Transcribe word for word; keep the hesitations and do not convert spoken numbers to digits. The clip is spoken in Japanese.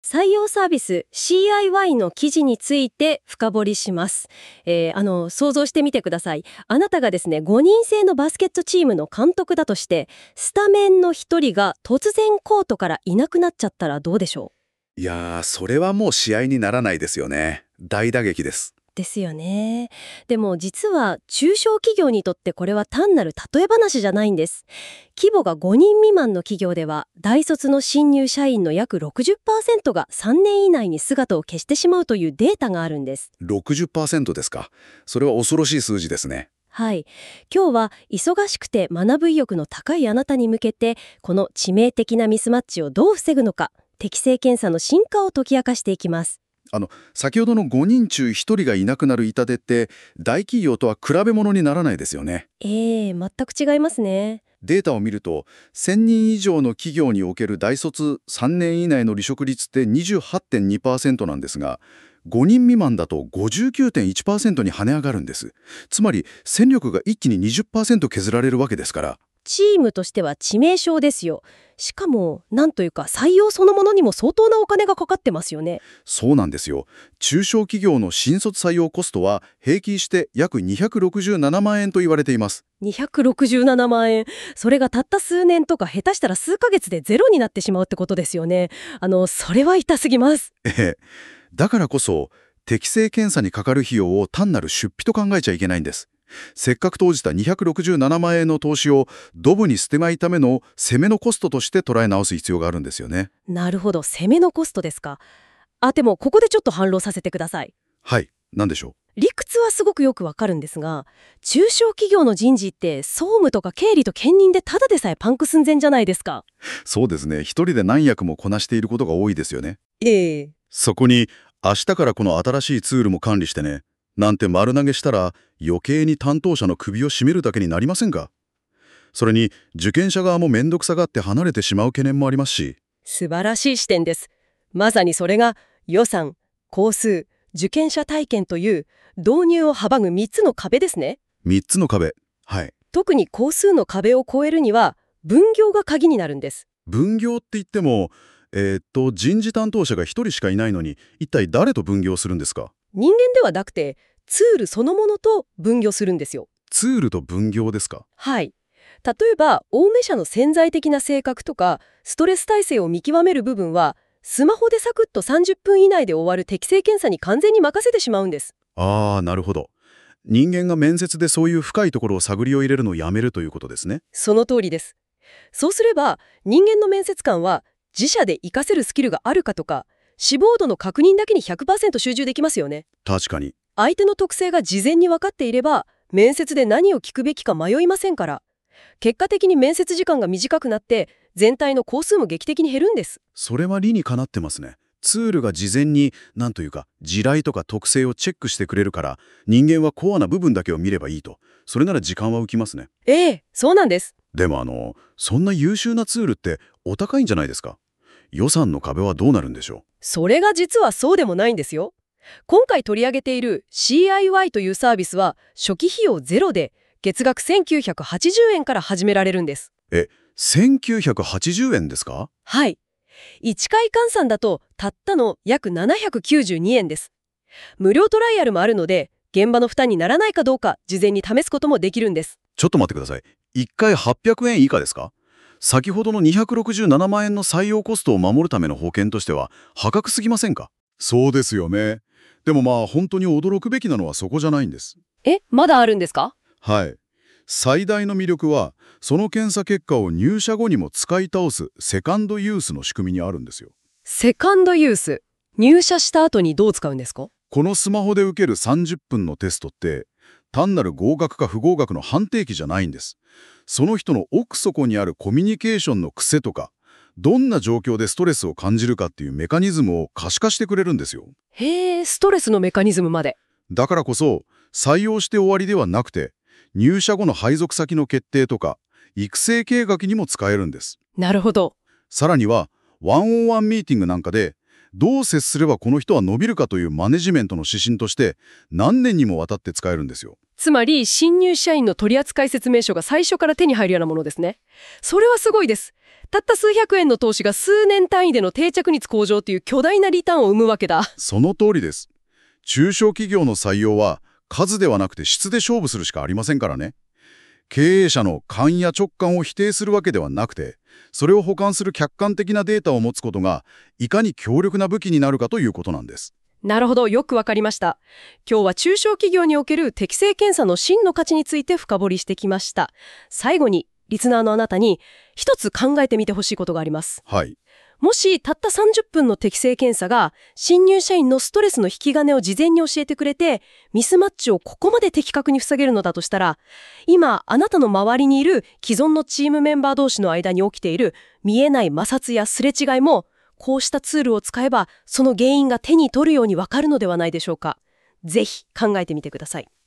採用サービス シーアイワイ の記事について深掘りします。えーあの想像してみてください。あなたがですね、ごにん制のバスケットチームの監督だとして、スタメンのひとりが突然コートからいなくなっちゃったらどうでしょいやー、それはもう試合にならないですよね。大打撃です。 うですよね。でも実は中小企業にとってこれは単なる例え話じゃないんです。規模がごにん未満の企業では、大卒の新入社員の約 ろくじゅっパーセント がさんねん以内に姿を消してしまうというデータがあるんです。 ろくじゅっパーセント ですか。それは恐ろしい数字ですね。 はい。今日は忙しくて学ぶ意欲の高いあなたに向けて、この致命的なミスマッチをどう防ぐのか、適正検査の進化を解き明かしていきます。 あの、先ほどのごにん中ひとりがいなくなる痛手って、大企業とは比べ物にならないですよね。 ええ、全く違いますね。 データを見ると、せんにん以上の企業における大卒さんねん以内の離職率って にじゅうはちてんにパーセント なんですが、ごにん未満だと ごじゅうきゅうてんいちパーセント に跳ね上がるんです。つまり、戦力が一気に にじゅっパーセント 削られるわけですから。 チームとしては致命傷ですよ。しかも、なんというか採用そのものにも相当なお金がかかってますよね。 そうなんですよ。中小企業の新卒採用コストは平均して約にひゃくろくじゅうななまん円と言われています。 にひゃくろくじゅうななまん円。それがたった数年とか下手したら数ヶ月でゼロになってしまうってことですよね。あの、それは痛すぎます。 ええ。だからこそ、適正検査にかかる費用を単なる出費と考えちゃいけないんです。せっかく投じたにひゃくろくじゅうななまん円の投資をドブに捨てまいための攻めのコストとして捉え直す必要があるんですよね。 なるほど、攻めのコストですか。あ、でもここでちょっと反論させてください。 はい。なんでしょ理屈はすごくよくわかるんですが、中小企業の人事って総務とか経理と兼任でただでさえパンク寸前じゃないですか。 う。そうですね。一人で何役もこなしていることが多いですよね。 ええ。 そこに、明日からこの新しいツールも管理してね、なんて丸投げしたら余計に担当者の首を絞めるだけになりませんか。それに、受験者側も面倒くさがって離れてしまう懸念もありますし。 素晴らしい視点です。まさにそれが予算、工数、受験者体験という導入を阻むみっつの壁ですね。 みっつの壁。はい。 特に工数の壁を越えるには分業が鍵になるんです。 分業って言っても、えーっと、人事担当者がひとりしかいないのに、一体誰と分業するんですか。 人間ではなくてツールそのものと分業するんですよ。 ツールと分業ですか。 はい。例えば、青梅社の潜在的な性格とか、ストレス耐性を見極める部分は、スマホでサクッとさんじゅっぷん以内で終わる適正検査に完全に任せてしまうんです。 あー、なるほど。人間が面接でそういう深いところを探りを入れるのをやめるということですね。 その通りです。そうすれば、人間の面接官は、自社で活かせるスキルがあるかとか、志望度の確認だけに ひゃくパーセント 集中できますよね。 確かに。 相手の特性が事前に分かっていれば、面接で何を聞くべきか迷いませんから。結果的に面接時間が短くなって、全体の工数も劇的に減るんです。 それは理にかなってますね。ツールが事前に、なんというか、地雷とか特性をチェックしてくれるから、人間はコアな部分だけを見ればいいと。それなら時間は浮きますね。 ええ、そうなんです。 でもあの、そんな優秀なツールってお高いんじゃないですか。予算の壁はどうなるんでしょそれが実はそうでもないんですよ。今回取り上げている シーアイワイ というサービスは初期費用ゼロで月額せんきゅうひゃくはちじゅうえんから始められるんです。 う。え、せんきゅうひゃくはちじゅうえんですか。 はい。いちかい換算だとたったの約ななひゃくきゅうじゅうにえんです。無料トライアルもあるので現場の負担にならないかどうか事前に試すこともできるんです。 ちょっと待ってください。いっかいはっぴゃくえん以下ですか。先ほどのにひゃくろくじゅうななまん円の採用コストを守るための保険としては破格すぎませんか。そうですよね。でもまあ本当に驚くべきなのはそこじゃないんです。 え、まだあるんですか？ はい。最大の魅力は、その検査結果を入社後にも使い倒すセカンドユースの仕組みにあるんですよ。 セカンドユース。入社した後にどう使うんですか？ このスマホで受けるさんじゅっぷんのテストって、単なる合格か不合格の判定機じゃないんです。その人の奥底にあるコミュニケーションの癖とか、どんな状況でストレスを感じるかっていうメカニズムを可視化してくれるんですよ。 へえ、ストレスのメカニズムまで。 だからこそ、採用して終わりではなくて、入社後の配属先の決定とか、育成計画にも使えるんです。 なるほど。 さらには、ワンオンワンミーティングなんかで、どう接すればこの人は伸びるかというマネジメントの指針として、何年にもわたって使えるんですよ。 つまり、新入社員の取扱説明書が最初から手に入るようなものですね。それはすごいです。 たった数百円の投資が数年単位での定着率向上という巨大なリターンを生むわけだ。 その通りです。中小企業の採用は数ではなくて質で勝負するしかありませんからね。経営者の勘や直感を否定するわけではなくて、それを補完する客観的なデータを持つことがいかに強力な武器になるかということなんです。 なるほど、よくわかりました。今日は中小企業における適正検査の真の価値について深掘りしてきました。最後にリスナーのあなたに一つ考えてみてほしいことがあります。 はい。 もしたったさんじゅっぷんの適正検査が新入社員のストレスの引き金を事前に教えてくれて、ミスマッチをここまで的確に防げるのだとしたら、今あなたの周りにいる既存のチームメンバー同士の間に起きている見えない摩擦やすれ違いも、こうしたツールを使えばその原因が手に取るようにわかるのではないでしょうか。ぜひ考えてみてください。